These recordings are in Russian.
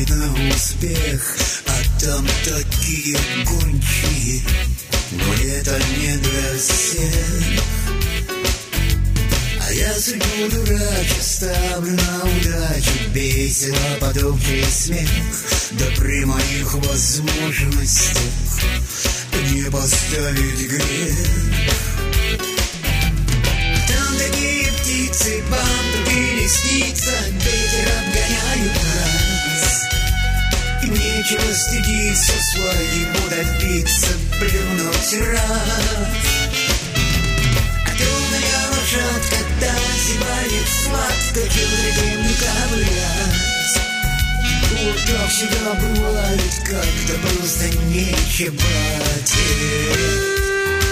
на успех, а там такие гончие. Но это не для всех. А я судьбу дурачу, ставлю на удачу, весело под общий смех. Да при моих возможностях не поставить грех. Там такие птицы, вам другие снится, ветер обгоняют нас. И нечего стыдиться, своего добиться, плюнуть раз. А темная лошадка, когда зевает сладко, чудо не ковырять. Вот так всегда бывает, как-то просто нечего терять.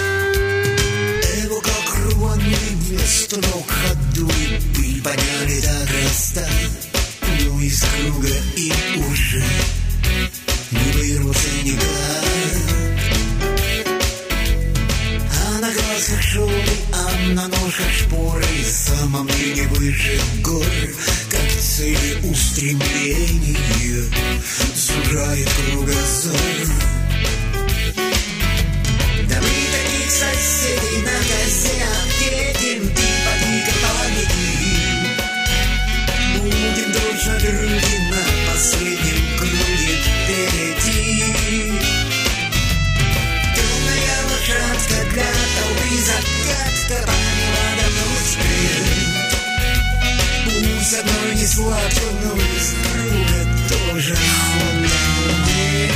Его как рваный вместо ног ходу и пыль подняли до хвоста. Ну из круга и уже не вырвался никак. А на глазах шоры, а на ножках шпоры, сама мне не выше гор, как цели устремления сужает кругозор. Да мы таких соседей на косе объедем, ты поди-ка победи. Будем точно други на последнем круге впереди. Темная лошадка для толпы загадка, по небу давно спешит. Пусть одной не сладко, но из круга тоже охотно мне.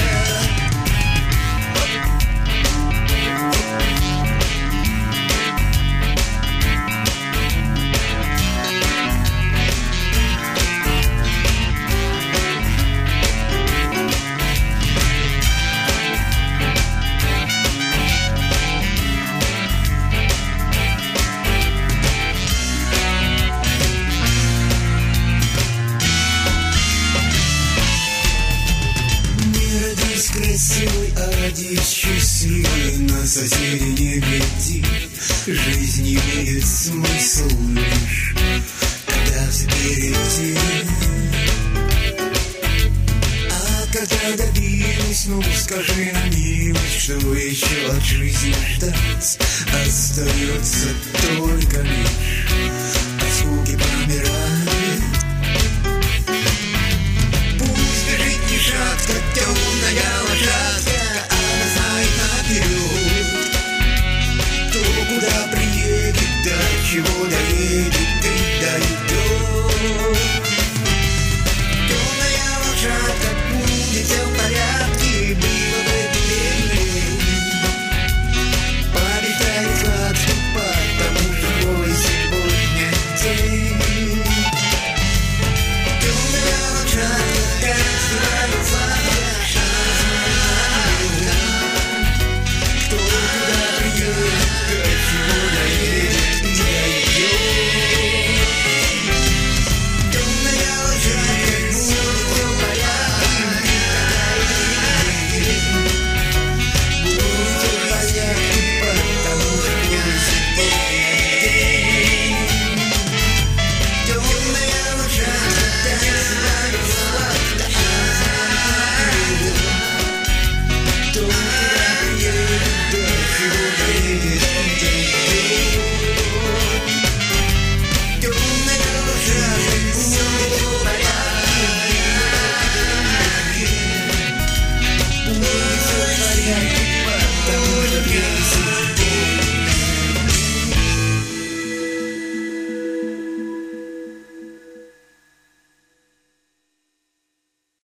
Красивый, а родись счастливый, на соседей не гляди. Жизнь имеет смысл лишь, когда впереди. А когда добилась, ну скажи на милость, что еще от жизни ждать. Остается только лишь от скуки помирать.